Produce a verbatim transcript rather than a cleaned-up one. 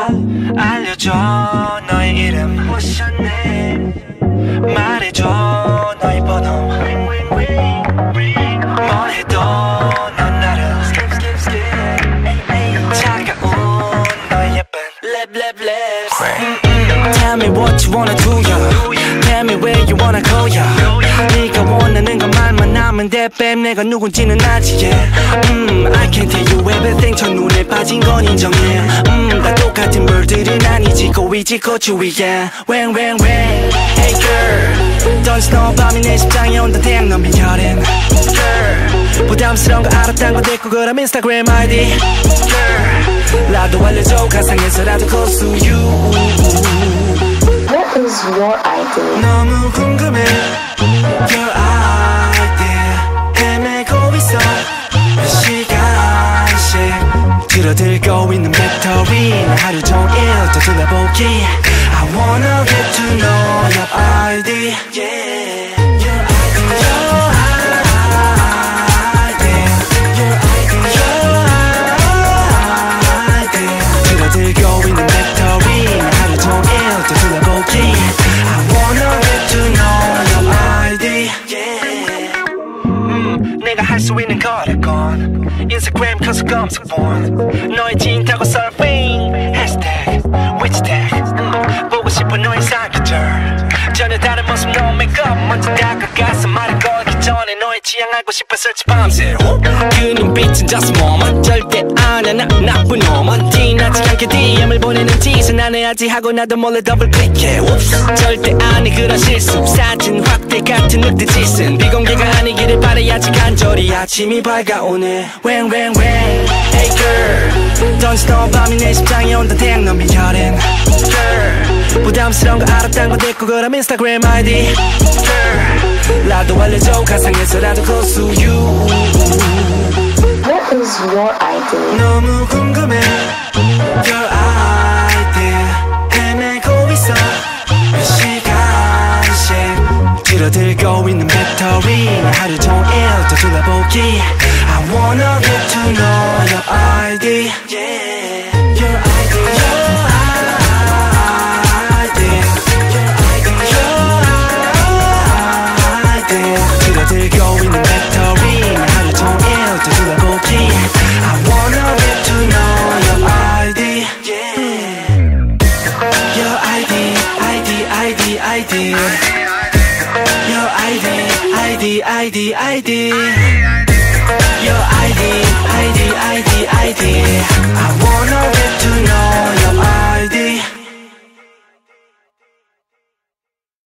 알려줘 너의 이름 What's your name 말해줘 너의 번호 뭘 해도 넌 나를 차가운 너의 예쁜 Lip lip lips Tell me what you wanna do yeah. Tell me where you wanna go yeah. 네가 원하는 건 말만 하면 돼 babe 내가 누군지는 알지 yeah. mm, I can tell you everything 첫눈에 빠진 건 인정해 mm, 다 똑같은 물들은 아니지 고이지 고추위에 When when when Hey girl Don't you know 밤이 내 심장에 온다 태양 넌 미혈인 Girl 부담스러운 거 알았단 건 됐고 그럼 인스타그램 아이디 Girl 나도 알려줘 가상에서라도 close to you What is your idea? 너무 궁금해 Your idea 헤매고 있어 몇 시간씩 줄어들고 있는 배터리 하루 종일 더 둘러보기 I wanna get to know your idea yeah. Your idea Your idea Your idea 줄어들고 있는 배터리 하루 종일 더 둘러보기 I wanna get to know your idea yeah. 음, 내가 할 수 있는 거라곤 인스타그램 커서 검색본 너의 진타고 서핑 해시태그 위치태그 음, 보고 싶어 너의 사계절 전혀 다른 모습 no makeup 먼저 다가가서 말을 걸기 전에 너의 취향 알고 싶어 search 밤새 그 눈빛은 just a moment 절대 아니야 나 나쁜 놈은 티나지 않게 디엠을 보내는 짓은 안 해야지 하고 나도 몰래 더블 클릭해 Oops. 절대 아니 그런 실수 사진 확대 같은 늑대 짓은 비공개가 아니기를 바라야지 간절히 아침이 밝아오네 When when when Hey girl Don't you know 밤이 내 심장에 온다 태양 넌 미혈인 Girl 부담스러운 거 알았단 건 됐고 그럼 인스타그램 아이디 Girl 나도 알려줘 가상에서라도 close to you What is your idea? 너무 궁금해 Your idea 헤매고 있어 몇 시간씩 줄어들고 있는 배터리 하루 종일 더 둘러보기 I wanna get to know your idea yeah. Your idea Your idea 줄어들고 있는 배터리 하루 종일 더 둘러보기 I wanna get to know your idea yeah. Your idea, idea, idea, idea Your idea, idea, idea, idea